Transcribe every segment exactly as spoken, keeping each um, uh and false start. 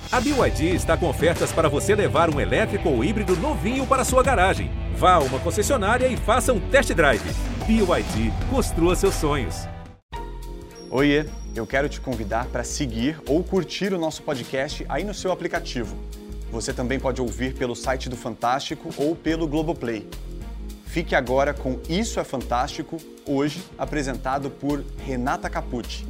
A B Y D está com ofertas para você levar um elétrico ou híbrido novinho para sua garagem. Vá a uma concessionária e faça um test drive. B Y D, construa seus sonhos. Oiê, eu quero te convidar para seguir ou curtir o nosso podcast aí no seu aplicativo. Você também pode ouvir pelo site do Fantástico ou pelo Globoplay. Fique agora com Isso é Fantástico, hoje apresentado por Renata Capucci.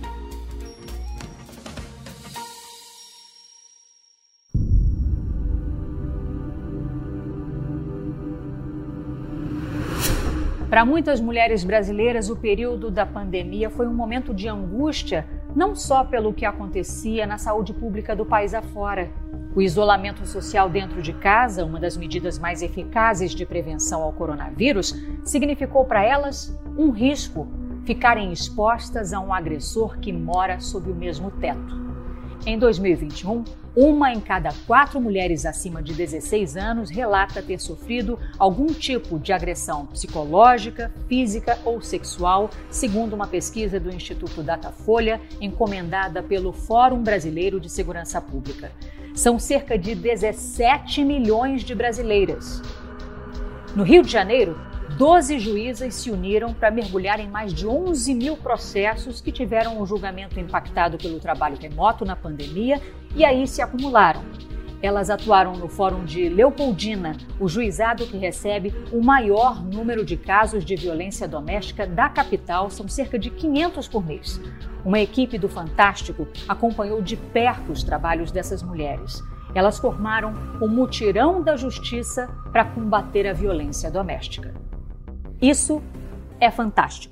Para muitas mulheres brasileiras, o período da pandemia foi um momento de angústia, não só pelo que acontecia na saúde pública do país afora. O isolamento social dentro de casa, uma das medidas mais eficazes de prevenção ao coronavírus, significou para elas um risco: ficarem expostas a um agressor que mora sob o mesmo teto. Em dois mil e vinte e um, uma em cada quatro mulheres acima de dezesseis anos relata ter sofrido algum tipo de agressão psicológica, física ou sexual, segundo uma pesquisa do Instituto Datafolha, encomendada pelo Fórum Brasileiro de Segurança Pública. São cerca de dezessete milhões de brasileiras. No Rio de Janeiro, doze juízas se uniram para mergulhar em mais de onze mil processos que tiveram o julgamento impactado pelo trabalho remoto na pandemia e aí se acumularam. Elas atuaram no Fórum de Leopoldina, o juizado que recebe o maior número de casos de violência doméstica da capital, são cerca de quinhentos por mês. Uma equipe do Fantástico acompanhou de perto os trabalhos dessas mulheres. Elas formaram o Mutirão da Justiça para combater a violência doméstica. Isso é fantástico.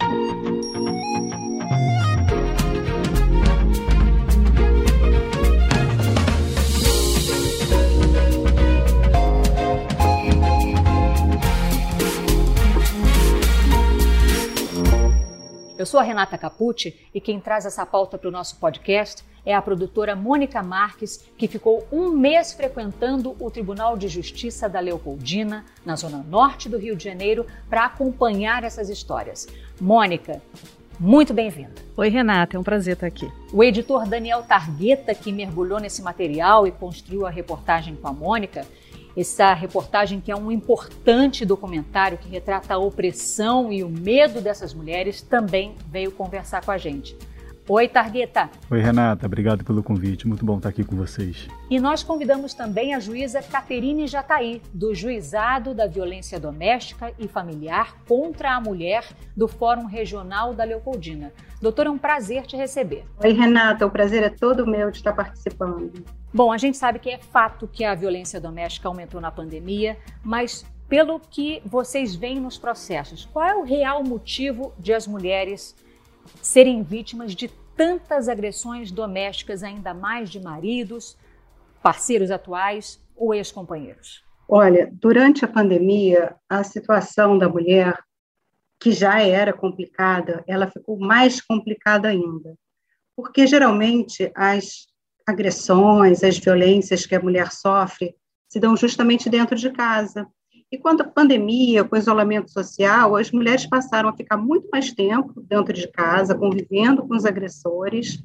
Eu sou a Renata Capucci e quem traz essa pauta para o nosso podcast é a produtora Mônica Marques, que ficou um mês frequentando o Tribunal de Justiça da Leopoldina, na zona norte do Rio de Janeiro, para acompanhar essas histórias. Mônica, muito bem-vinda. Oi, Renata, é um prazer estar aqui. O editor Daniel Targueta, que mergulhou nesse material e construiu a reportagem com a Mônica, essa reportagem que é um importante documentário que retrata a opressão e o medo dessas mulheres, também veio conversar com a gente. Oi, Targueta. Oi, Renata. Obrigado pelo convite. Muito bom estar aqui com vocês. E nós convidamos também a juíza Caterine Jataí, do Juizado da Violência Doméstica e Familiar contra a Mulher do Fórum Regional da Leopoldina. Doutora, é um prazer te receber. Oi, Renata. O prazer é todo meu de estar participando. Bom, a gente sabe que é fato que a violência doméstica aumentou na pandemia, mas pelo que vocês veem nos processos, qual é o real motivo de as mulheres serem vítimas de tantas agressões domésticas, ainda mais de maridos, parceiros atuais ou ex-companheiros? Olha, durante a pandemia, a situação da mulher, que já era complicada, ela ficou mais complicada ainda, porque geralmente as agressões, as violências que a mulher sofre se dão justamente dentro de casa. E quando a pandemia, com o isolamento social, as mulheres passaram a ficar muito mais tempo dentro de casa, convivendo com os agressores.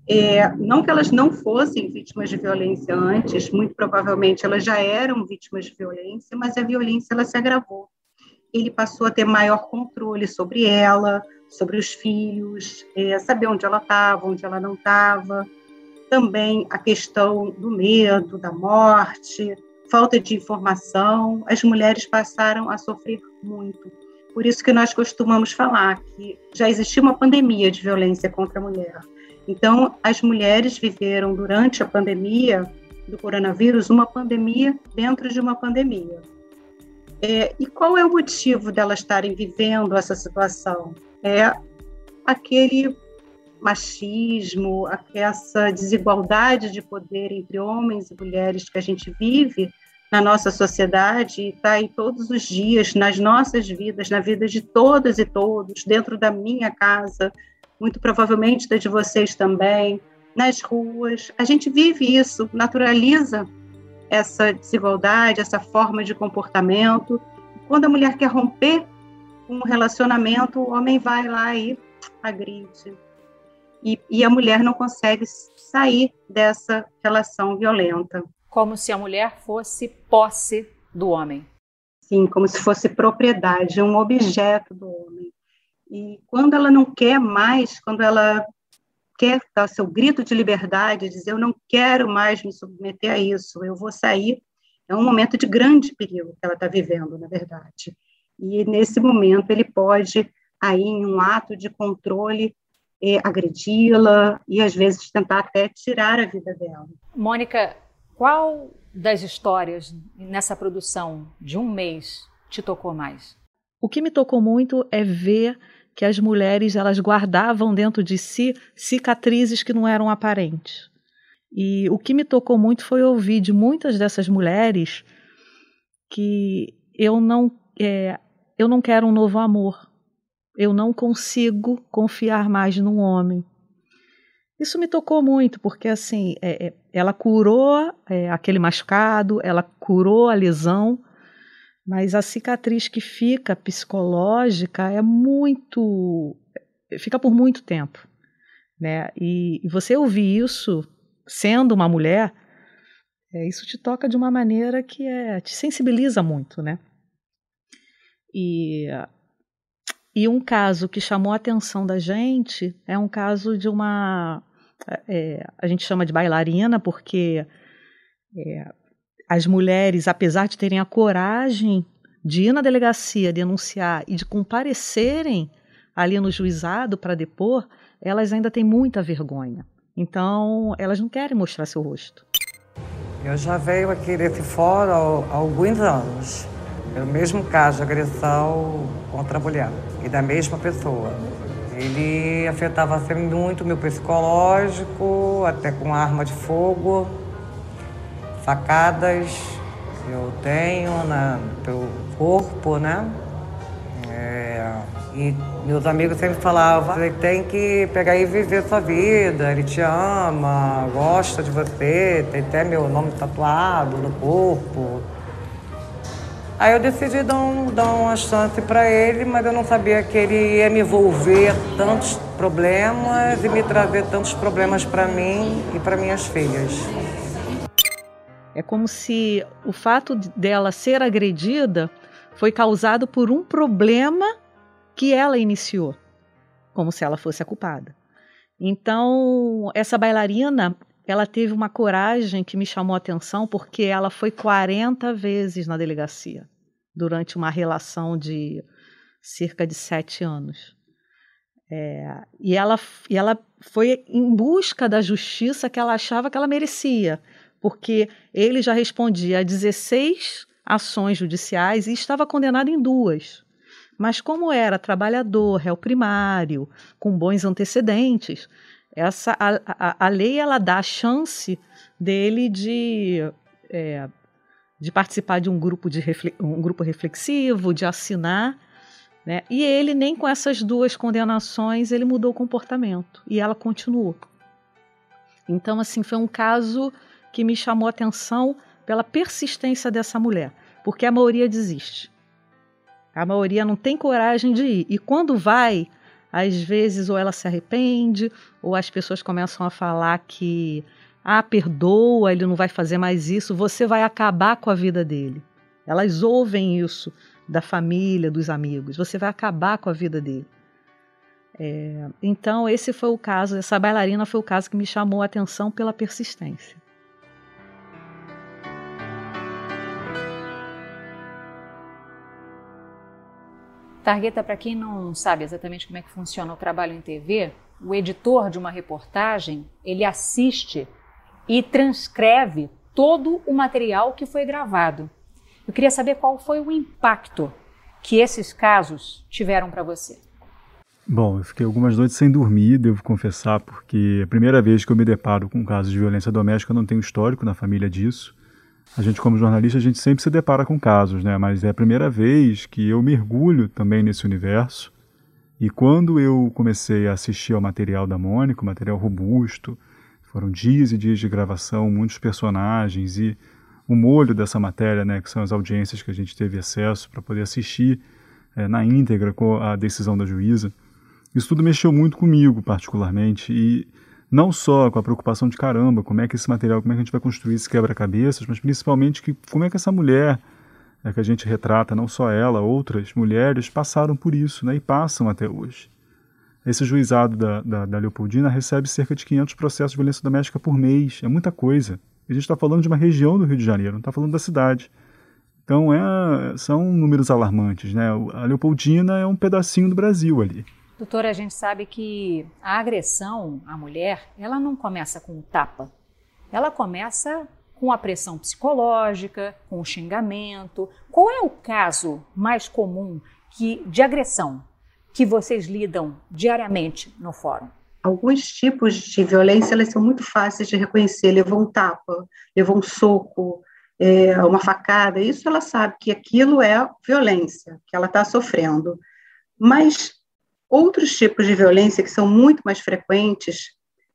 É, não que elas não fossem vítimas de violência antes, muito provavelmente elas já eram vítimas de violência, mas a violência ela se agravou. Ele passou a ter maior controle sobre ela, sobre os filhos, é, saber onde ela estava, onde ela não estava. Também a questão do medo, da morte, falta de informação, as mulheres passaram a sofrer muito. Por isso que nós costumamos falar que já existia uma pandemia de violência contra a mulher. Então, as mulheres viveram durante a pandemia do coronavírus uma pandemia dentro de uma pandemia. É, e qual é o motivo delas estarem vivendo essa situação? É aquele machismo, essa desigualdade de poder entre homens e mulheres que a gente vive na nossa sociedade e está aí todos os dias, nas nossas vidas, na vida de todas e todos, dentro da minha casa, muito provavelmente da de vocês também, nas ruas. A gente vive isso, naturaliza essa desigualdade, essa forma de comportamento. Quando a mulher quer romper um relacionamento, o homem vai lá e agride. e, e a mulher não consegue sair dessa relação violenta. Como se a mulher fosse posse do homem. Sim, como se fosse propriedade, um objeto do homem. E quando ela não quer mais, quando ela quer dar seu grito de liberdade, dizer eu não quero mais me submeter a isso, eu vou sair, é um momento de grande perigo que ela está vivendo, na verdade. E nesse momento ele pode, aí em um ato de controle, é, agredi-la e às vezes tentar até tirar a vida dela. Mônica, qual das histórias nessa produção de um mês te tocou mais? O que me tocou muito é ver que as mulheres elas guardavam dentro de si cicatrizes que não eram aparentes. E o que me tocou muito foi ouvir de muitas dessas mulheres que eu não, é, eu não quero um novo amor, eu não consigo confiar mais num homem. Isso me tocou muito, porque assim, é, ela curou é, aquele machucado, ela curou a lesão, mas a cicatriz que fica psicológica é muito, fica por muito tempo, né? E, e você ouvir isso sendo uma mulher, é, isso te toca de uma maneira que é, te sensibiliza muito, né? E, e um caso que chamou a atenção da gente é um caso de uma, é, a gente chama de bailarina, porque é, as mulheres, apesar de terem a coragem de ir na delegacia denunciar e de comparecerem ali no juizado para depor, elas ainda têm muita vergonha. Então, elas não querem mostrar seu rosto. Eu já venho aqui nesse fórum há alguns anos, pelo mesmo caso de agressão contra a mulher e da mesma pessoa. Ele afetava sempre muito o meu psicológico, até com arma de fogo, facadas que eu tenho na, pelo corpo, né? É, e meus amigos sempre falavam, você tem que pegar e viver sua vida, ele te ama, gosta de você, tem até meu nome tatuado no corpo. Aí eu decidi dar, um, dar uma chance para ele, mas eu não sabia que ele ia me envolver tantos problemas e me trazer tantos problemas para mim e para minhas filhas. É como se o fato dela ser agredida foi causado por um problema que ela iniciou, como se ela fosse a culpada. Então, essa bailarina, ela teve uma coragem que me chamou a atenção, porque ela foi quarenta vezes na delegacia, durante uma relação de cerca de sete anos. É, e, ela, e ela foi em busca da justiça que ela achava que ela merecia, porque ele já respondia a dezesseis ações judiciais e estava condenado em duas. Mas como era trabalhador, réu primário, com bons antecedentes, essa, a, a, a lei ela dá a chance dele de, é, de participar de um grupo, de refle, um grupo reflexivo, de assinar, né? E ele, nem com essas duas condenações, ele mudou o comportamento. E ela continuou. Então, assim, foi um caso que me chamou a atenção pela persistência dessa mulher, porque a maioria desiste. A maioria não tem coragem de ir. E quando vai, às vezes ou ela se arrepende, ou as pessoas começam a falar que ah, perdoa, ele não vai fazer mais isso, você vai acabar com a vida dele. Elas ouvem isso da família, dos amigos, você vai acabar com a vida dele. É, então esse foi o caso, essa bailarina foi o caso que me chamou a atenção pela persistência. Targueta, para quem não sabe exatamente como é que funciona o trabalho em T V, o editor de uma reportagem, ele assiste e transcreve todo o material que foi gravado. Eu queria saber qual foi o impacto que esses casos tiveram para você. Bom, eu fiquei algumas noites sem dormir, devo confessar, porque é a primeira vez que eu me deparo com um caso de violência doméstica, eu não tenho histórico na família disso. A gente, como jornalista, a gente sempre se depara com casos, né? Mas é a primeira vez que eu mergulho também nesse universo. E quando eu comecei a assistir ao material da Mônica, material robusto, foram dias e dias de gravação, muitos personagens e o molho dessa matéria, né, que são as audiências que a gente teve acesso para poder assistir é, na íntegra com a decisão da juíza. Isso tudo mexeu muito comigo, particularmente, e não só com a preocupação de caramba, como é que esse material, como é que a gente vai construir esse quebra-cabeças, mas principalmente que, como é que essa mulher, é, que a gente retrata, não só ela, outras mulheres, passaram por isso, né, e passam até hoje. Esse juizado da, da, da Leopoldina recebe cerca de quinhentos processos de violência doméstica por mês, é muita coisa. A gente está falando de uma região do Rio de Janeiro, não está falando da cidade. Então é, são números alarmantes, né? A Leopoldina é um pedacinho do Brasil ali. Doutora, a gente sabe que a agressão à mulher, ela não começa com o tapa. Ela começa com a pressão psicológica, com o xingamento. Qual é o caso mais comum que, de agressão que vocês lidam diariamente no fórum? Alguns tipos de violência, elas são muito fáceis de reconhecer. Levou um tapa, levou um soco, é, uma facada. Isso ela sabe que aquilo é violência, que ela está sofrendo. Mas outros tipos de violência, que são muito mais frequentes,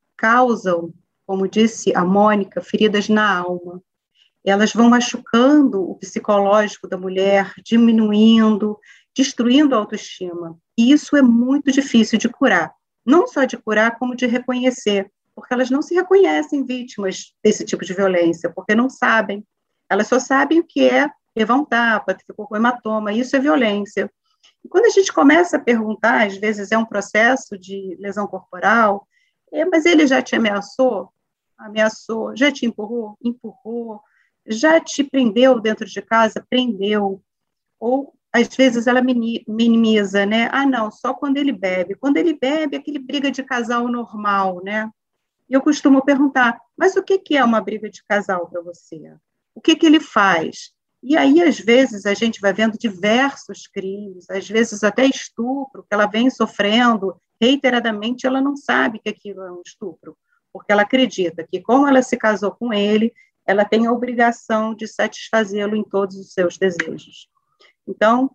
causam, como disse a Mônica, feridas na alma. Elas vão machucando o psicológico da mulher, diminuindo, destruindo a autoestima. E isso é muito difícil de curar. Não só de curar, como de reconhecer, porque elas não se reconhecem vítimas desse tipo de violência, porque não sabem. Elas só sabem o que é levar um tapa, ficou com hematoma, isso é violência. E quando a gente começa a perguntar, às vezes é um processo de lesão corporal, é, mas ele já te ameaçou? Ameaçou. Já te empurrou? Empurrou. Já te prendeu dentro de casa? Prendeu. Ou, às vezes, ela minimiza, né? Ah, não, só quando ele bebe. Quando ele bebe, aquele briga de casal normal, né? E eu costumo perguntar, mas o que é uma briga de casal para você? O que que ele faz? E aí, às vezes, a gente vai vendo diversos crimes, às vezes até estupro, que ela vem sofrendo reiteradamente, ela não sabe que aquilo é um estupro, porque ela acredita que, como ela se casou com ele, ela tem a obrigação de satisfazê-lo em todos os seus desejos. Então,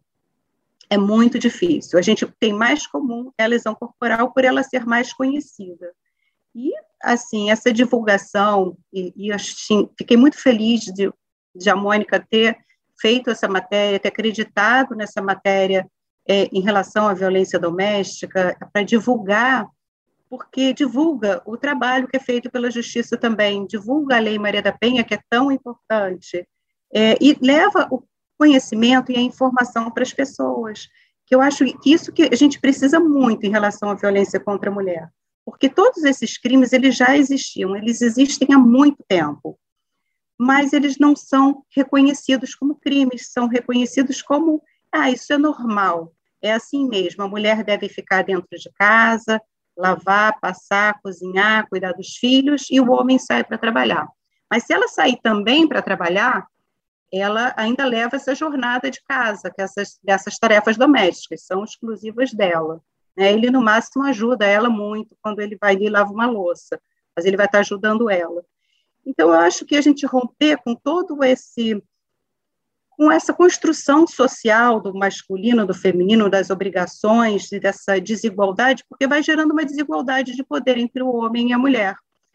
é muito difícil. A gente tem mais comum é a lesão corporal por ela ser mais conhecida. E, assim, essa divulgação, e, e assim, fiquei muito feliz de de a Mônica ter feito essa matéria, ter acreditado nessa matéria é, em relação à violência doméstica, para divulgar, porque divulga o trabalho que é feito pela Justiça também, divulga a Lei Maria da Penha, que é tão importante, é, e leva o conhecimento e a informação para as pessoas, que eu acho que isso que a gente precisa muito em relação à violência contra a mulher, porque todos esses crimes, eles já existiam, eles existem há muito tempo, mas eles não são reconhecidos como crimes, são reconhecidos como, ah, isso é normal, é assim mesmo, a mulher deve ficar dentro de casa, lavar, passar, cozinhar, cuidar dos filhos, e o homem sai para trabalhar. Mas se ela sair também para trabalhar, ela ainda leva essa jornada de casa, que essas, dessas tarefas domésticas, são exclusivas dela. Né? Ele, no máximo, ajuda ela muito quando ele vai ali e lava uma louça, mas ele vai estar ajudando ela. Então, eu acho que a gente romper com todo esse, com essa construção social do masculino, do feminino, das obrigações e dessa desigualdade, porque vai gerando uma desigualdade de poder entre o homem e a mulher.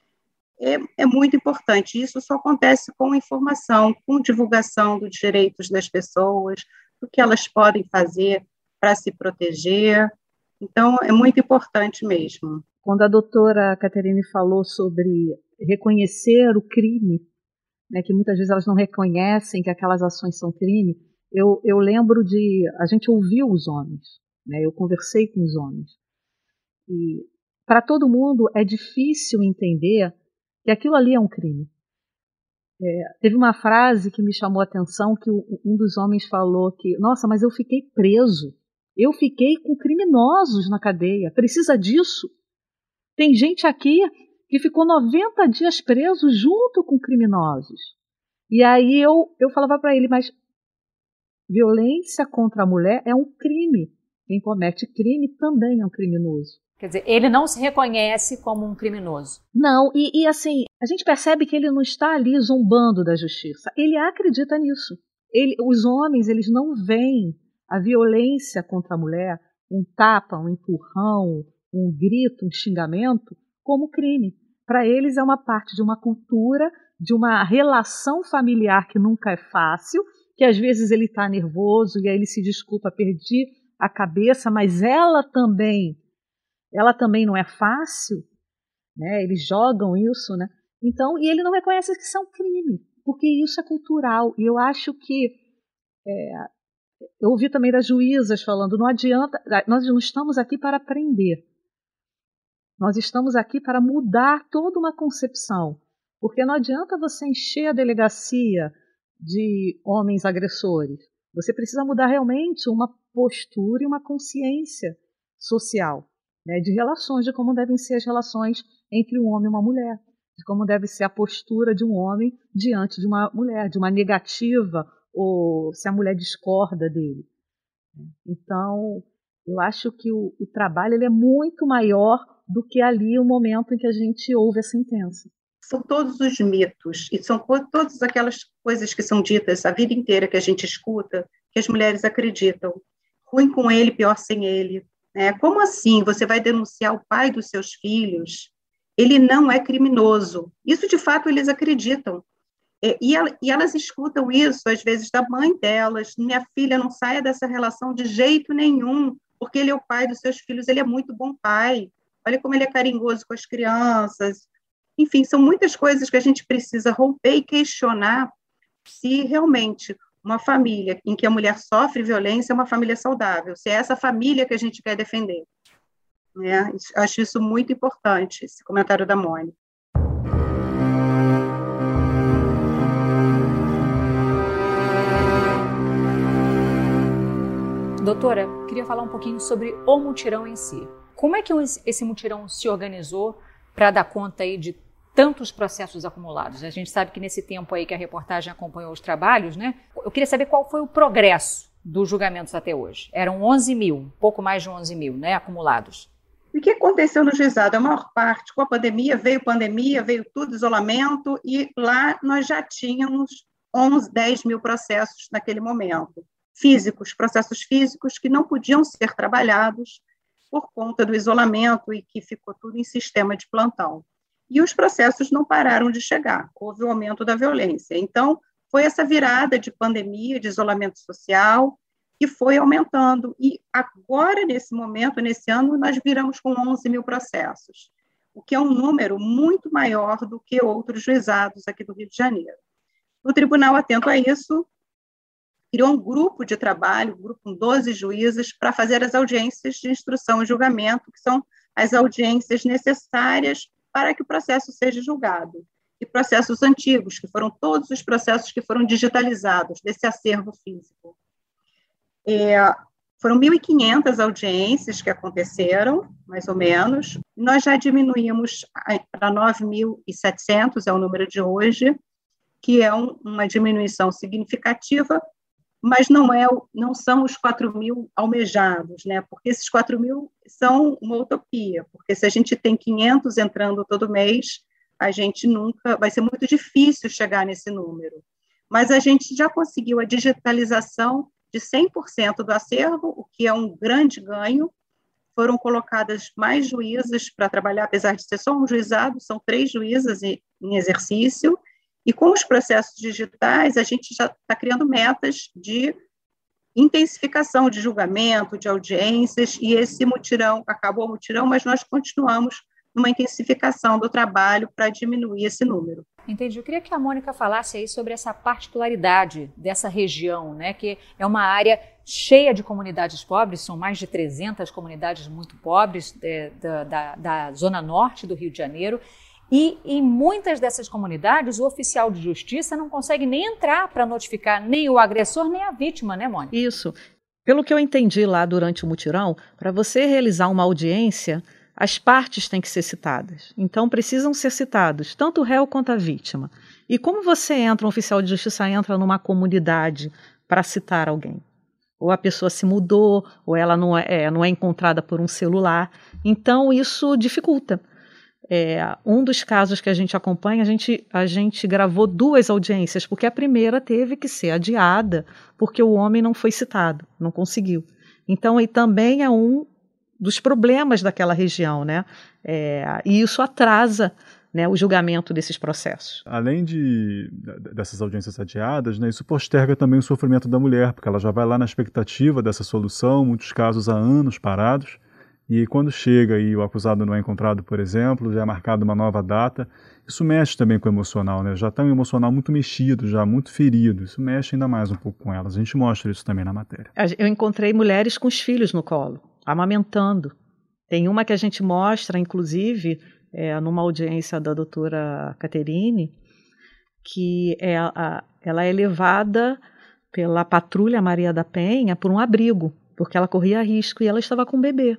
É, é muito importante. Isso só acontece com informação, com divulgação dos direitos das pessoas, do que elas podem fazer para se proteger. Então, é muito importante mesmo. Quando a doutora Caterine falou sobre reconhecer o crime, né, que muitas vezes elas não reconhecem que aquelas ações são crime, eu, eu lembro de... A gente ouviu os homens, né, eu conversei com os homens. E para todo mundo é difícil entender que aquilo ali é um crime. É, teve uma frase que me chamou a atenção, que o, um dos homens falou que, nossa, mas eu fiquei preso, eu fiquei com criminosos na cadeia, precisa disso? Tem gente aqui que ficou noventa dias preso junto com criminosos. E aí eu, eu falava para ele, mas violência contra a mulher é um crime. Quem comete crime também é um criminoso. Quer dizer, ele não se reconhece como um criminoso. Não, e, e assim, a gente percebe que ele não está ali zombando da justiça. Ele acredita nisso. Ele, os homens, eles não veem a violência contra a mulher, um tapa, um empurrão, um grito, um xingamento, como crime. Para eles é uma parte de uma cultura, de uma relação familiar que nunca é fácil, que às vezes ele está nervoso e aí ele se desculpa, perdi a cabeça, mas ela também ela também não é fácil, né? Eles jogam isso, né? Então, e ele não reconhece que isso é um crime, porque isso é cultural. E eu acho que é, eu ouvi também das juízas falando, não adianta, nós não estamos aqui para aprender. Nós estamos aqui para mudar toda uma concepção, porque não adianta você encher a delegacia de homens agressores. Você precisa mudar realmente uma postura e uma consciência social, né, de relações, de como devem ser as relações entre um homem e uma mulher, de como deve ser a postura de um homem diante de uma mulher, de uma negativa, ou se a mulher discorda dele. Então, eu acho que o, o trabalho ele é muito maior do que ali o momento em que a gente ouve a sentença. São todos os mitos, e são todas aquelas coisas que são ditas a vida inteira que a gente escuta, que as mulheres acreditam. Ruim com ele, pior sem ele. É, como assim você vai denunciar o pai dos seus filhos? Ele não é criminoso. Isso, de fato, eles acreditam. É, e, e elas escutam isso, às vezes, da mãe delas. Minha filha não saia dessa relação de jeito nenhum, porque ele é o pai dos seus filhos, ele é muito bom pai. Olha como ele é carinhoso com as crianças. Enfim, são muitas coisas que a gente precisa romper e questionar se realmente uma família em que a mulher sofre violência é uma família saudável, se é essa família que a gente quer defender. É, acho isso muito importante, esse comentário da Mônica. Doutora, queria falar um pouquinho sobre o mutirão em si. Como é que esse mutirão se organizou para dar conta aí de tantos processos acumulados? A gente sabe que nesse tempo aí que a reportagem acompanhou os trabalhos, né? Eu queria saber qual foi o progresso dos julgamentos até hoje. Eram onze mil, pouco mais de onze mil, né, acumulados. O que aconteceu no juizado? A maior parte, com a pandemia, veio pandemia, veio tudo, isolamento, e lá nós já tínhamos onze, dez mil processos naquele momento. Físicos, processos físicos que não podiam ser trabalhados por conta do isolamento e que ficou tudo em sistema de plantão. E os processos não pararam de chegar, houve o aumento da violência. Então, foi essa virada de pandemia, de isolamento social, que foi aumentando. E agora, nesse momento, nesse ano, nós viramos com onze mil processos, o que é um número muito maior do que outros juizados aqui do Rio de Janeiro. O tribunal, atento a isso, criou um grupo de trabalho, um grupo com doze juízes, para fazer as audiências de instrução e julgamento, que são as audiências necessárias para que o processo seja julgado. E processos antigos, que foram todos os processos que foram digitalizados desse acervo físico. É, foram mil e quinhentas audiências que aconteceram, mais ou menos. Nós já diminuímos para nove mil e setecentos, é o número de hoje, que é um, uma diminuição significativa, mas não, é, não são os quatro mil almejados, né? Porque esses quatro mil são uma utopia, porque se a gente tem quinhentos entrando todo mês, a gente nunca, vai ser muito difícil chegar nesse número. Mas a gente já conseguiu a digitalização de cem por cento do acervo, o que é um grande ganho. Foram colocadas mais juízas para trabalhar, apesar de ser só um juizado, são três juízas em exercício. E com os processos digitais, a gente já está criando metas de intensificação de julgamento, de audiências, e esse mutirão, acabou o mutirão, mas nós continuamos numa intensificação do trabalho para diminuir esse número. Entendi. Eu queria que a Mônica falasse aí sobre essa particularidade dessa região, né, que é uma área cheia de comunidades pobres, são mais de trezentas comunidades muito pobres é, da, da, da zona norte do Rio de Janeiro. E em muitas dessas comunidades, o oficial de justiça não consegue nem entrar para notificar nem o agressor, nem a vítima, né, Mônica? Isso. Pelo que eu entendi lá durante o mutirão, para você realizar uma audiência, as partes têm que ser citadas. Então, precisam ser citados tanto o réu quanto a vítima. E como você entra, um oficial de justiça entra numa comunidade para citar alguém? Ou a pessoa se mudou, ou ela não é, não é encontrada por um celular. Então, isso dificulta. É, um dos casos que a gente acompanha, a gente, a gente gravou duas audiências, porque a primeira teve que ser adiada, porque o homem não foi citado, não conseguiu. Então, e também é um dos problemas daquela região, né? É, e isso atrasa, né, o julgamento desses processos. Além de, dessas audiências adiadas, né, isso posterga também o sofrimento da mulher, porque ela já vai lá na expectativa dessa solução, muitos casos há anos parados, E quando chega e o acusado não é encontrado, por exemplo, já é marcada uma nova data, isso mexe também com o emocional, né? Já está um emocional muito mexido, já muito ferido, isso mexe ainda mais um pouco com elas. A gente mostra isso também na matéria. Eu encontrei mulheres com os filhos no colo, amamentando. Tem uma que a gente mostra, inclusive, é, numa audiência da doutora Caterine, que é a, ela é levada pela patrulha Maria da Penha por um abrigo, porque ela corria risco e ela estava com um bebê.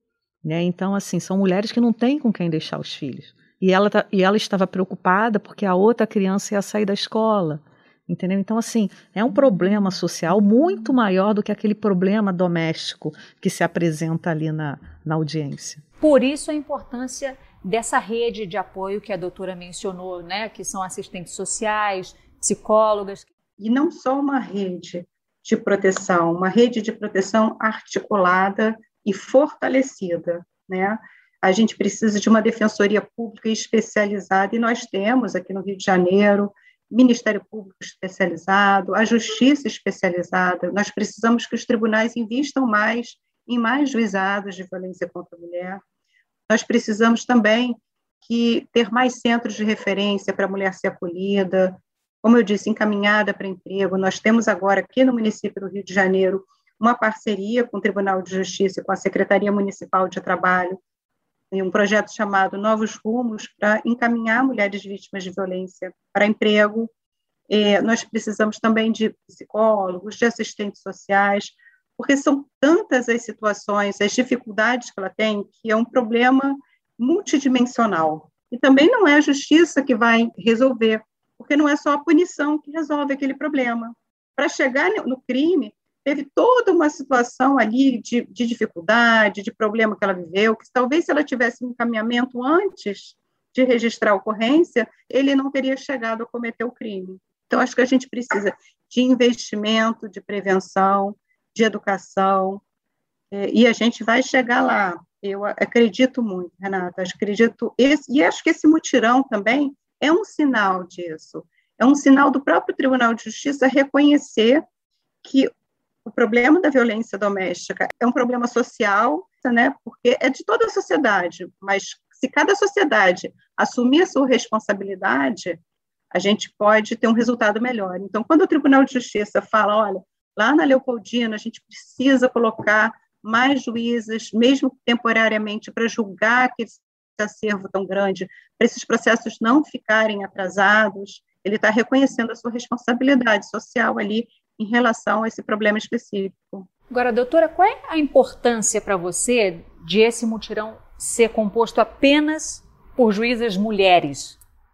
Né? Então, assim, são mulheres que não têm com quem deixar os filhos. E ela, e ela estava preocupada porque a outra criança ia sair da escola. Entendeu? Então, assim, é um problema social muito maior do que aquele problema doméstico que se apresenta ali na, na audiência. Por isso a importância dessa rede de apoio que a doutora mencionou, né? Que são assistentes sociais, psicólogas. E não só uma rede de proteção, uma rede de proteção articulada e fortalecida, né? A gente precisa de uma defensoria pública especializada, e nós temos aqui no Rio de Janeiro Ministério Público especializado, a Justiça especializada. Nós precisamos que os tribunais invistam mais em mais juizados de violência contra a mulher. Nós precisamos também que ter mais centros de referência para a mulher ser acolhida, como eu disse, encaminhada para emprego. Nós temos agora aqui no município do Rio de Janeiro uma parceria com o Tribunal de Justiça e com a Secretaria Municipal de Trabalho, em um projeto chamado Novos Rumos, para encaminhar mulheres vítimas de violência para emprego. É, nós precisamos também de psicólogos, de assistentes sociais, porque são tantas as situações, as dificuldades que ela tem, que é um problema multidimensional. E também não é a justiça que vai resolver, porque não é só a punição que resolve aquele problema. Para chegar no crime, teve toda uma situação ali de, de dificuldade, de problema que ela viveu, que talvez se ela tivesse um encaminhamento antes de registrar a ocorrência, ele não teria chegado a cometer o crime. Então, acho que a gente precisa de investimento, de prevenção, de educação, e a gente vai chegar lá. Eu acredito muito, Renata, acredito, esse, e acho que esse mutirão também é um sinal disso, é um sinal do próprio Tribunal de Justiça reconhecer que o problema da violência doméstica é um problema social, né, porque é de toda a sociedade, mas se cada sociedade assumir a sua responsabilidade, a gente pode ter um resultado melhor. Então, quando o Tribunal de Justiça fala, olha, lá na Leopoldina a gente precisa colocar mais juízes, mesmo temporariamente, para julgar aquele acervo tão grande, para esses processos não ficarem atrasados, ele está reconhecendo a sua responsabilidade social ali em relação a esse problema específico. Agora, doutora, qual é a importância para você de esse mutirão ser composto apenas por juízas mulheres?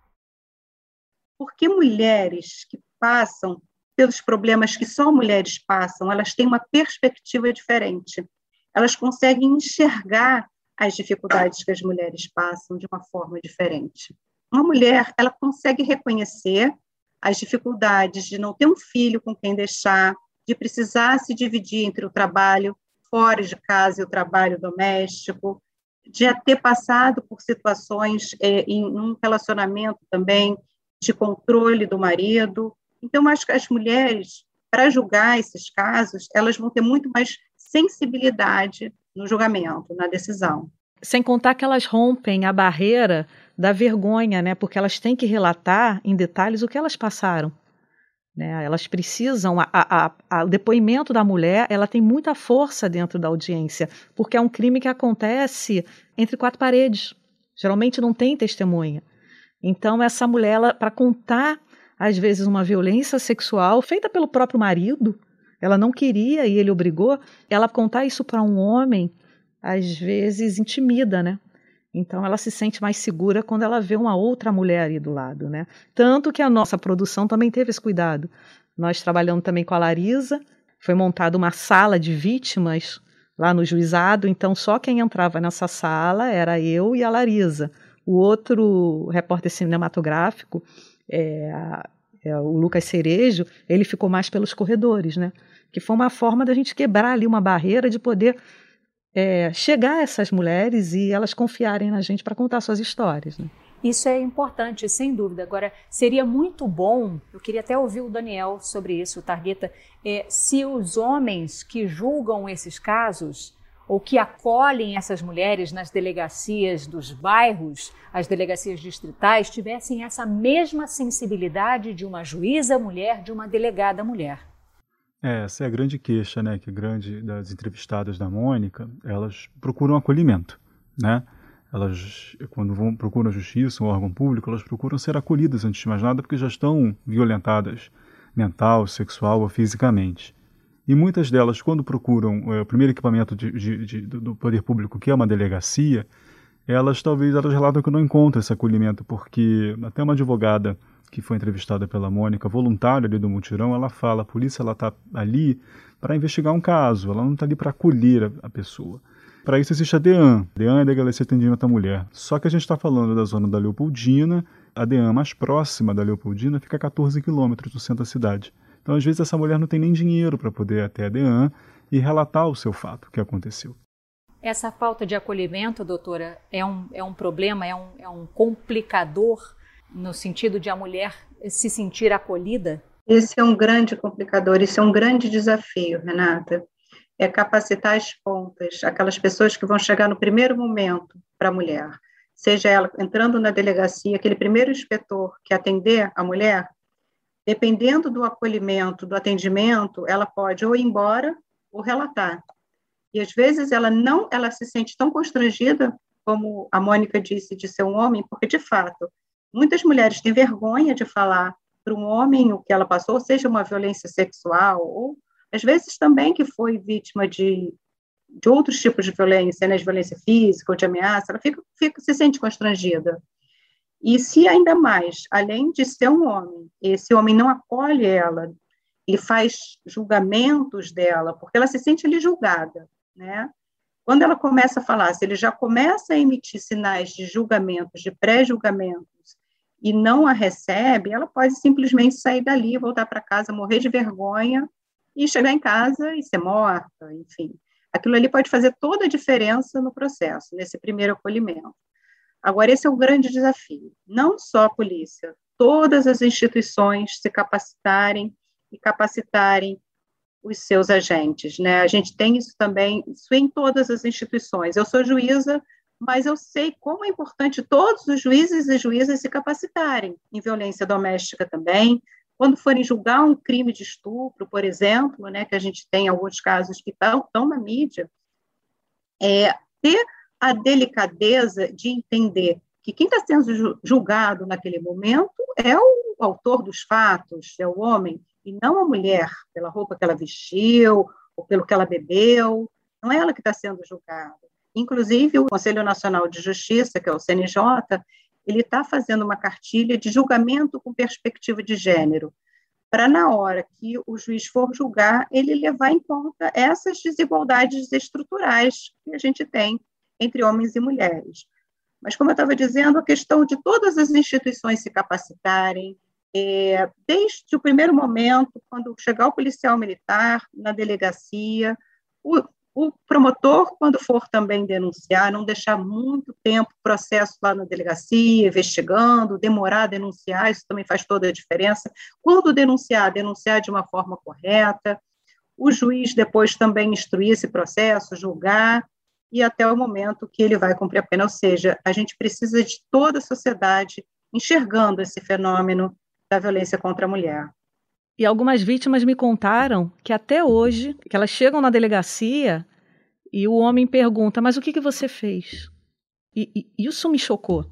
Porque mulheres que passam pelos problemas que só mulheres passam, elas têm uma perspectiva diferente. Elas conseguem enxergar as dificuldades que as mulheres passam de uma forma diferente. Uma mulher, ela consegue reconhecer as dificuldades de não ter um filho com quem deixar, de precisar se dividir entre o trabalho fora de casa e o trabalho doméstico, de ter passado por situações é, em um relacionamento também de controle do marido. Então, acho que as mulheres, para julgar esses casos, elas vão ter muito mais sensibilidade no julgamento, na decisão. Sem contar que elas rompem a barreira da vergonha, né? Porque elas têm que relatar em detalhes o que elas passaram. Né? Elas precisam, a, a, a, o depoimento da mulher, ela tem muita força dentro da audiência, porque é um crime que acontece entre quatro paredes. Geralmente não tem testemunha. Então, essa mulher, para contar, às vezes, uma violência sexual feita pelo próprio marido, ela não queria e ele obrigou, ela contar isso para um homem, às vezes, intimida, né? Então, ela se sente mais segura quando ela vê uma outra mulher ali do lado, né? Tanto que a nossa produção também teve esse cuidado. Nós trabalhamos também com a Larisa, foi montada uma sala de vítimas lá no juizado, então só quem entrava nessa sala era eu e a Larisa. O outro repórter cinematográfico, é, é, o Lucas Cerejo, ele ficou mais pelos corredores, né? Que foi uma forma da gente quebrar ali uma barreira de poder é, chegar a essas mulheres e elas confiarem na gente para contar suas histórias, né? Isso é importante, sem dúvida. Agora, seria muito bom, eu queria até ouvir o Daniel sobre isso, Targueta, é, se os homens que julgam esses casos ou que acolhem essas mulheres nas delegacias dos bairros, as delegacias distritais, tivessem essa mesma sensibilidade de uma juíza mulher, de uma delegada mulher. É, essa é a grande queixa, né, que grande das entrevistadas da Mônica, elas procuram acolhimento, né? Elas, quando vão, procuram a justiça, um órgão público, elas procuram ser acolhidas antes de mais nada, porque já estão violentadas mental, sexual ou fisicamente. E muitas delas, quando procuram é, o primeiro equipamento de, de, de, do poder público, que é uma delegacia, elas talvez elas relatam que não encontram esse acolhimento, porque até uma advogada que foi entrevistada pela Mônica, voluntária ali do mutirão, ela fala, a polícia está ali para investigar um caso, ela não está ali para acolher a, a pessoa. Para isso existe a DEAN. A DEAN é a Delegacia de Atendimento à Mulher. Só que a gente está falando da zona da Leopoldina, a DEAN mais próxima da Leopoldina fica a catorze quilômetros do centro da cidade. Então, às vezes, essa mulher não tem nem dinheiro para poder ir até a DEAN e relatar o seu fato, o que aconteceu. Essa falta de acolhimento, doutora, é um, é um problema, é um, é um complicador no sentido de a mulher se sentir acolhida? Esse é um grande complicador, esse é um grande desafio, Renata. É capacitar as pontas, aquelas pessoas que vão chegar no primeiro momento para a mulher, seja ela entrando na delegacia, aquele primeiro inspetor que atender a mulher, dependendo do acolhimento, do atendimento, ela pode ou ir embora ou relatar. E às vezes ela não, ela se sente tão constrangida, como a Mônica disse, de ser um homem, porque de fato, muitas mulheres têm vergonha de falar para um homem o que ela passou, seja uma violência sexual ou às vezes também que foi vítima de, de outros tipos de violência, né, de violência física ou de ameaça, ela fica, fica, se sente constrangida. E se ainda mais, além de ser um homem, esse homem não acolhe ela, ele faz julgamentos dela, porque ela se sente ali julgada, né? Quando ela começa a falar, se ele já começa a emitir sinais de julgamentos, de pré-julgamentos, e não a recebe, ela pode simplesmente sair dali, voltar para casa, morrer de vergonha, e chegar em casa e ser morta, enfim. Aquilo ali pode fazer toda a diferença no processo, nesse primeiro acolhimento. Agora, esse é o grande desafio. Não só a polícia, todas as instituições se capacitarem e capacitarem os seus agentes, né? A gente tem isso também, isso em todas as instituições. Eu sou juíza, mas eu sei como é importante todos os juízes e juízas se capacitarem em violência doméstica também. Quando forem julgar um crime de estupro, por exemplo, né, que a gente tem alguns casos que estão, estão na mídia, é ter a delicadeza de entender que quem está sendo julgado naquele momento é o autor dos fatos, é o homem, e não a mulher, pela roupa que ela vestiu, ou pelo que ela bebeu, não é ela que está sendo julgada. Inclusive, o Conselho Nacional de Justiça, que é o C N J, ele está fazendo uma cartilha de julgamento com perspectiva de gênero, para na hora que o juiz for julgar, ele levar em conta essas desigualdades estruturais que a gente tem entre homens e mulheres. Mas, como eu estava dizendo, a questão de todas as instituições se capacitarem, é, desde o primeiro momento, quando chegar o policial militar na delegacia, o O promotor, quando for também denunciar, não deixar muito tempo o processo lá na delegacia, investigando, demorar a denunciar, isso também faz toda a diferença. Quando denunciar, denunciar de uma forma correta, o juiz depois também instruir esse processo, julgar, e até o momento que ele vai cumprir a pena. Ou seja, a gente precisa de toda a sociedade enxergando esse fenômeno da violência contra a mulher. E algumas vítimas me contaram que até hoje, que elas chegam na delegacia e o homem pergunta, mas o que, que você fez? E, e isso me chocou.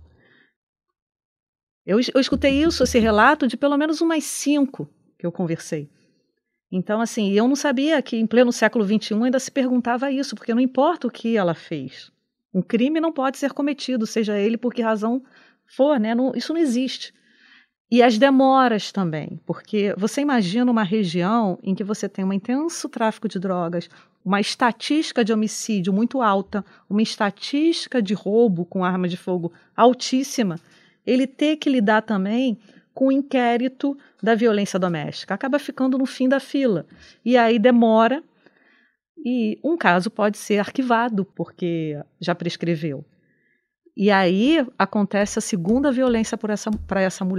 Eu, eu escutei isso, esse relato, de pelo menos umas cinco que eu conversei. Então, assim, eu não sabia que em pleno século vinte e um ainda se perguntava isso, porque não importa o que ela fez. Um crime não pode ser cometido, seja ele por que razão for, né? Não, isso não existe. E as demoras também, porque você imagina uma região em que você tem um intenso tráfico de drogas, uma estatística de homicídio muito alta, uma estatística de roubo com arma de fogo altíssima, ele ter que lidar também com o inquérito da violência doméstica. Acaba ficando no fim da fila. E aí demora, e um caso pode ser arquivado, porque já prescreveu. E aí acontece a segunda violência por essa, para essa mulher.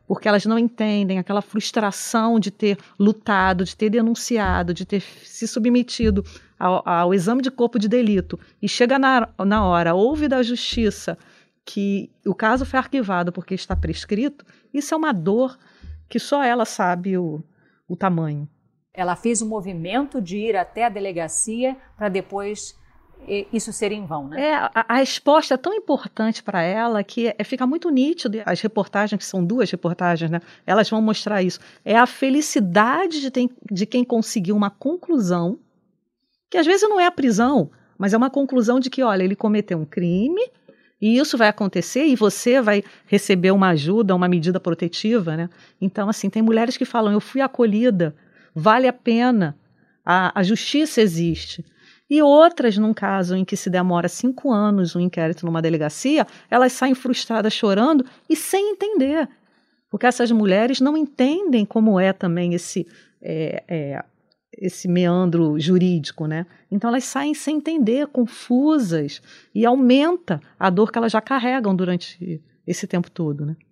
porque elas não entendem aquela frustração de ter lutado, de ter denunciado, de ter se submetido ao, ao exame de corpo de delito, e chega na, na hora, ouve da justiça que o caso foi arquivado porque está prescrito. Isso é uma dor que só ela sabe o, o tamanho. Ela fez o movimento de ir até a delegacia para depois isso ser em vão, né? É, a, a resposta é tão importante para ela que é, fica muito nítido. As reportagens, que são duas reportagens, né? Elas vão mostrar isso. É a felicidade de, ter, de quem conseguiu uma conclusão, que às vezes não é a prisão, mas é uma conclusão de que, olha, ele cometeu um crime e isso vai acontecer e você vai receber uma ajuda, uma medida protetiva, né? Então, assim, tem mulheres que falam, eu fui acolhida, vale a pena, a, a justiça existe. E outras, num caso em que se demora cinco anos um inquérito numa delegacia, elas saem frustradas, chorando e sem entender. Porque essas mulheres não entendem como é também esse, é, é, esse meandro jurídico, né? Então elas saem sem entender, confusas, e aumenta a dor que elas já carregam durante esse tempo todo, né?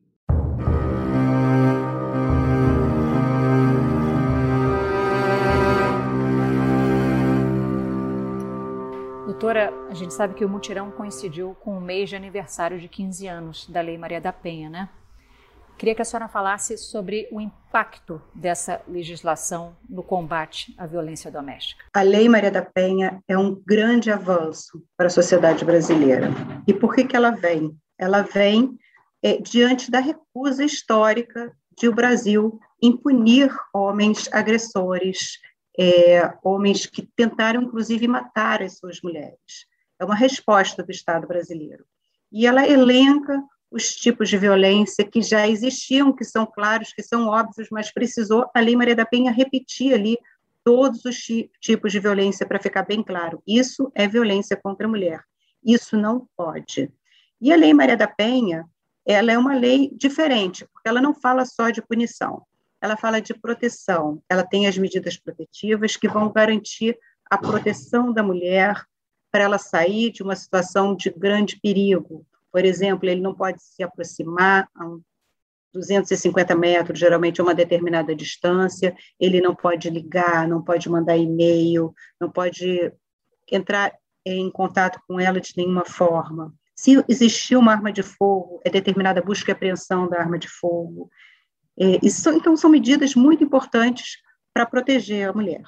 Doutora, a gente sabe que o mutirão coincidiu com o mês de aniversário de quinze anos da Lei Maria da Penha, né? Queria que a senhora falasse sobre o impacto dessa legislação no combate à violência doméstica. A Lei Maria da Penha é um grande avanço para a sociedade brasileira. E por que que ela vem? Ela vem é, diante da recusa histórica de o Brasil em punir homens agressores, É, homens que tentaram, inclusive, matar as suas mulheres. É uma resposta do Estado brasileiro. E ela elenca os tipos de violência que já existiam, que são claros, que são óbvios, mas precisou a Lei Maria da Penha repetir ali todos os tipos de violência para ficar bem claro. Isso é violência contra a mulher. Isso não pode. E a Lei Maria da Penha, ela é uma lei diferente, porque ela não fala só de punição. Ela fala de proteção, ela tem as medidas protetivas que vão garantir a proteção da mulher para ela sair de uma situação de grande perigo. Por exemplo, ele não pode se aproximar a duzentos e cinquenta metros, geralmente a uma determinada distância, ele não pode ligar, não pode mandar e-mail, não pode entrar em contato com ela de nenhuma forma. Se existir uma arma de fogo, é determinada a busca e apreensão da arma de fogo. É, isso, então, são medidas muito importantes para proteger a mulher.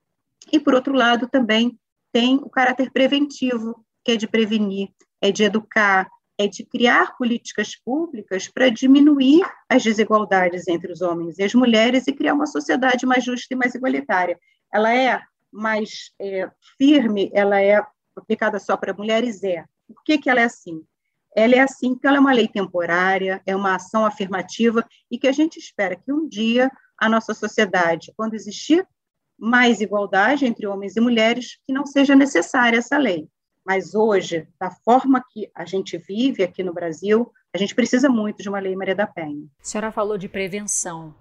E, por outro lado, também tem o caráter preventivo, que é de prevenir, é de educar, é de criar políticas públicas para diminuir as desigualdades entre os homens e as mulheres e criar uma sociedade mais justa e mais igualitária. Ela é mais é, firme, ela é aplicada só para mulheres? É. Por que que ela é assim? Ela é assim porque ela é uma lei temporária, é uma ação afirmativa e que a gente espera que um dia a nossa sociedade, quando existir mais igualdade entre homens e mulheres, que não seja necessária essa lei. Mas hoje, da forma que a gente vive aqui no Brasil, a gente precisa muito de uma Lei Maria da Penha. A senhora falou de prevenção.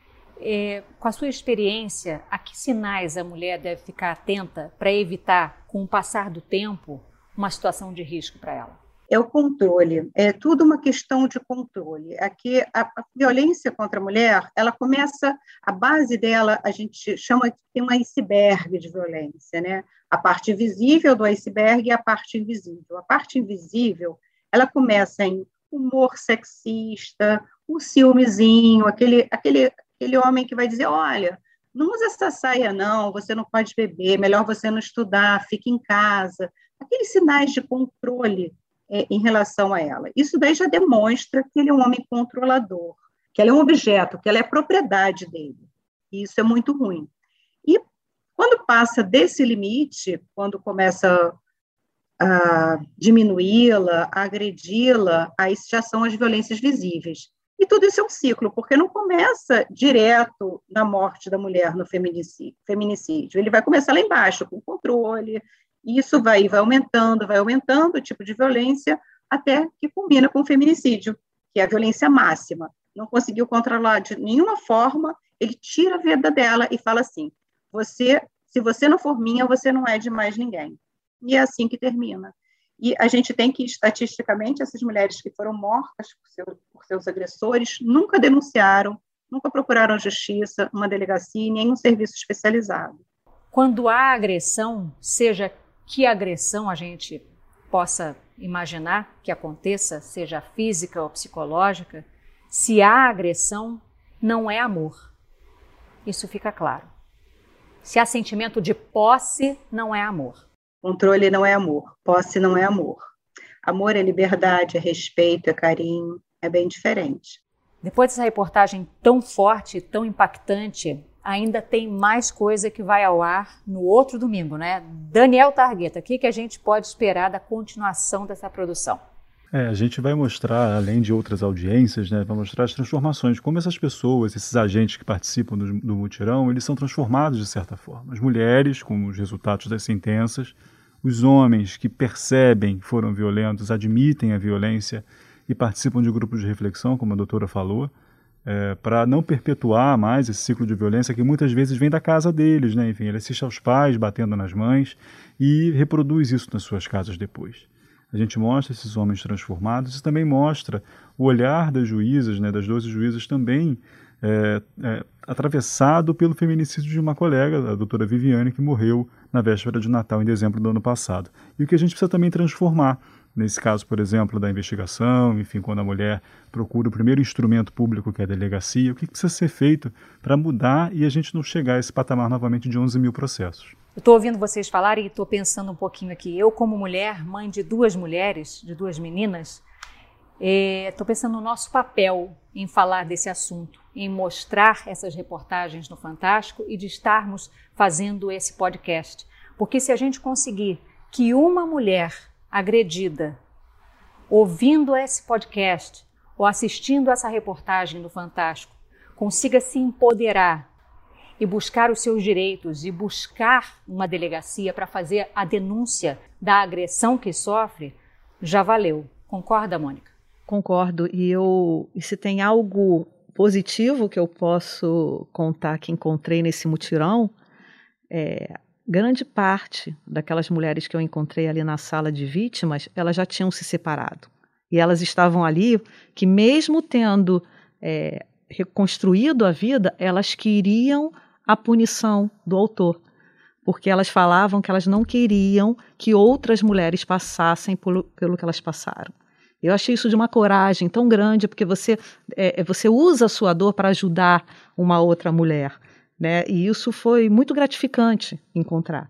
É, com a sua experiência, a que sinais a mulher deve ficar atenta para evitar, com o passar do tempo, uma situação de risco para ela? É o controle, é tudo uma questão de controle. Aqui, a, a violência contra a mulher, ela começa, a base dela, a gente chama de tem um iceberg de violência, né? A parte visível do iceberg e a parte invisível. A parte invisível, ela começa em humor sexista, o ciúmezinho, aquele, aquele, aquele homem que vai dizer, olha, não usa essa saia não, você não pode beber, melhor você não estudar, fique em casa. Aqueles sinais de controle É, em relação a ela. Isso daí já demonstra que ele é um homem controlador, que ela é um objeto, que ela é propriedade dele. E isso é muito ruim. E quando passa desse limite, quando começa a diminuí-la, a agredi-la, aí já são as violências visíveis. E tudo isso é um ciclo, porque não começa direto na morte da mulher no feminicídio. feminicídio. Ele vai começar lá embaixo, com controle. E isso vai, vai aumentando, vai aumentando o tipo de violência até que culmina com o feminicídio, que é a violência máxima. Não conseguiu controlar de nenhuma forma, ele tira a vida dela e fala assim, você, se você não for minha, você não é de mais ninguém. E é assim que termina. E a gente tem que, estatisticamente, essas mulheres que foram mortas por, seu, por seus agressores nunca denunciaram, nunca procuraram justiça, uma delegacia e nenhum serviço especializado. Quando há agressão, seja que agressão a gente possa imaginar que aconteça, seja física ou psicológica, se há agressão, não é amor. Isso fica claro. Se há sentimento de posse, não é amor. Controle não é amor, posse não é amor. Amor é liberdade, é respeito, é carinho, é bem diferente. Depois dessa reportagem tão forte, tão impactante, ainda tem mais coisa que vai ao ar no outro domingo, né? Daniel Targueta, o que, que a gente pode esperar da continuação dessa produção? É, a gente vai mostrar, além de outras audiências, né, vai mostrar as transformações, como essas pessoas, esses agentes que participam do, do mutirão, eles são transformados de certa forma. As mulheres, com os resultados das sentenças, os homens que percebem que foram violentos, admitem a violência e participam de grupos de reflexão, como a doutora falou, é, para não perpetuar mais esse ciclo de violência que muitas vezes vem da casa deles, né? Enfim, ele assiste aos pais batendo nas mães e reproduz isso nas suas casas depois. A gente mostra esses homens transformados e também mostra o olhar das juízas, né, das doze juízas também, é, é, atravessado pelo feminicídio de uma colega, a doutora Viviane, que morreu na véspera de Natal, em dezembro do ano passado. E o que a gente precisa também transformar, nesse caso, por exemplo, da investigação, enfim, quando a mulher procura o primeiro instrumento público, que é a delegacia, o que precisa ser feito para mudar e a gente não chegar a esse patamar novamente de onze mil processos. Eu estou ouvindo vocês falarem e estou pensando um pouquinho aqui. Eu, como mulher, mãe de duas mulheres, de duas meninas, estou é, pensando no nosso papel em falar desse assunto, em mostrar essas reportagens no Fantástico e de estarmos fazendo esse podcast. Porque se a gente conseguir que uma mulher agredida, ouvindo esse podcast ou assistindo essa reportagem no Fantástico, consiga se empoderar e buscar os seus direitos e buscar uma delegacia para fazer a denúncia da agressão que sofre, já valeu. Concorda, Mônica? Concordo. E, eu, e se tem algo positivo que eu posso contar que encontrei nesse mutirão, é, grande parte daquelas mulheres que eu encontrei ali na sala de vítimas, elas já tinham se separado. E elas estavam ali que mesmo tendo é, reconstruído a vida, elas queriam a punição do autor, porque elas falavam que elas não queriam que outras mulheres passassem pelo, pelo que elas passaram. Eu achei isso de uma coragem tão grande, porque você, é, você usa a sua dor para ajudar uma outra mulher, né? E isso foi muito gratificante encontrar.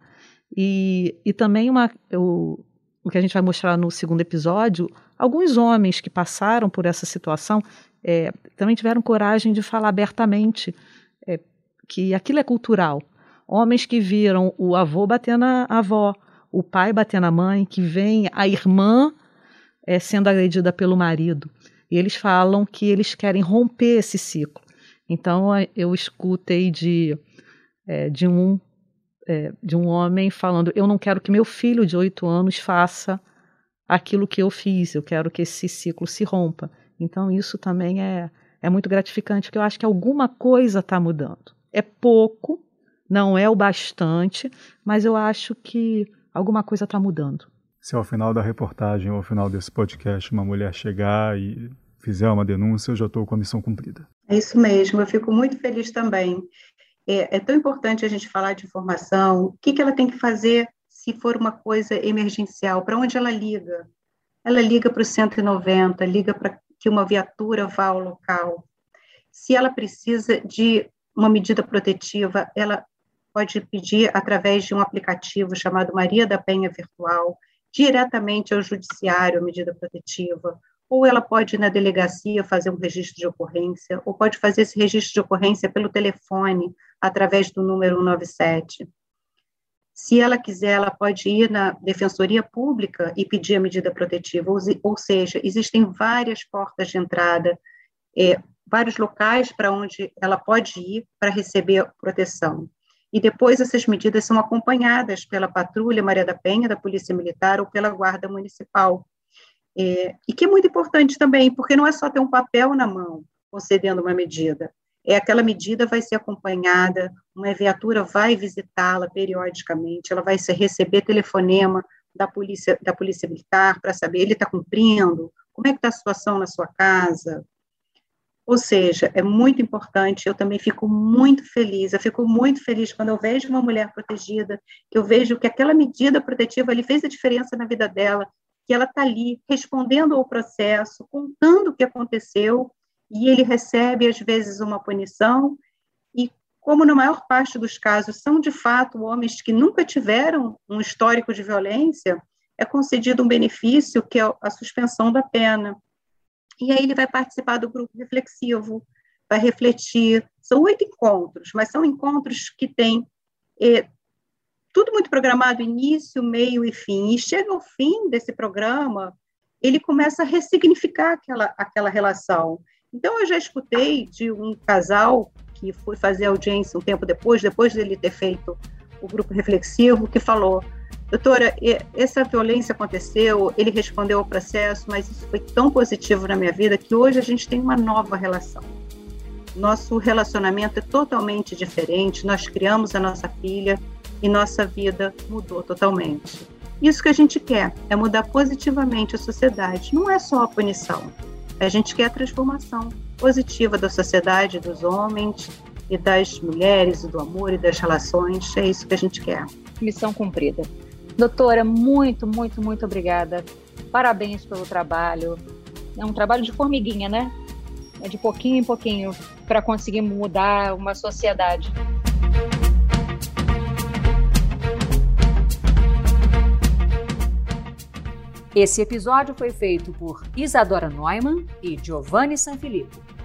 E, e também uma, eu, o que a gente vai mostrar no segundo episódio, alguns homens que passaram por essa situação é, também tiveram coragem de falar abertamente é, que aquilo é cultural. Homens que viram o avô bater na avó, o pai bater na mãe, que vem a irmã é, sendo agredida pelo marido. E eles falam que eles querem romper esse ciclo. Então, eu escutei de, é, de, um, é, de um homem falando, eu não quero que meu filho de oito anos faça aquilo que eu fiz, eu quero que esse ciclo se rompa. Então, isso também é, é muito gratificante, porque eu acho que alguma coisa está mudando. É pouco, não é o bastante, mas eu acho que alguma coisa está mudando. Se ao final da reportagem ou ao final desse podcast uma mulher chegar e fizer uma denúncia, eu já estou com a missão cumprida. É isso mesmo, eu fico muito feliz também. É, é tão importante a gente falar de informação, o que, que ela tem que fazer se for uma coisa emergencial, para onde ela liga? Ela liga para o cento e noventa, liga para que uma viatura vá ao local. Se ela precisa de uma medida protetiva, ela pode pedir através de um aplicativo chamado Maria da Penha Virtual, diretamente ao judiciário a medida protetiva, ou ela pode ir na delegacia fazer um registro de ocorrência, ou pode fazer esse registro de ocorrência pelo telefone, através do número cento e noventa e sete. Se ela quiser, ela pode ir na Defensoria Pública e pedir a medida protetiva, ou, ou seja, existem várias portas de entrada, é, vários locais para onde ela pode ir para receber proteção. E depois essas medidas são acompanhadas pela Patrulha Maria da Penha, da Polícia Militar, ou pela Guarda Municipal. É, e que é muito importante também, porque não é só ter um papel na mão concedendo uma medida, é aquela medida vai ser acompanhada, uma viatura vai visitá-la periodicamente, ela vai receber telefonema da polícia, da polícia militar para saber, ele está cumprindo? Como é que está a situação na sua casa? Ou seja, é muito importante, eu também fico muito feliz, eu fico muito feliz quando eu vejo uma mulher protegida, que eu vejo que aquela medida protetiva ali fez a diferença na vida dela, que ela está ali respondendo ao processo, contando o que aconteceu, e ele recebe, às vezes, uma punição, e como na maior parte dos casos são, de fato, homens que nunca tiveram um histórico de violência, é concedido um benefício, que é a suspensão da pena. E aí ele vai participar do grupo reflexivo, vai refletir. São oito encontros, mas são encontros que têm eh, tudo muito programado, início, meio e fim. E chega ao fim desse programa, ele começa a ressignificar aquela, aquela relação. Então, eu já escutei de um casal que foi fazer audiência um tempo depois, depois dele ter feito o grupo reflexivo, que falou: doutora, essa violência aconteceu, ele respondeu ao processo, mas isso foi tão positivo na minha vida que hoje a gente tem uma nova relação. Nosso relacionamento é totalmente diferente, nós criamos a nossa filha e nossa vida mudou totalmente. Isso que a gente quer, é mudar positivamente a sociedade, não é só a punição. A gente quer a transformação positiva da sociedade, dos homens e das mulheres, e do amor e das relações, é isso que a gente quer. Missão cumprida. Doutora, muito, muito, muito obrigada. Parabéns pelo trabalho. É um trabalho de formiguinha, né? É de pouquinho em pouquinho para conseguir mudar uma sociedade. Esse episódio foi feito por Isadora Neumann e Giovanni Sanfilippo.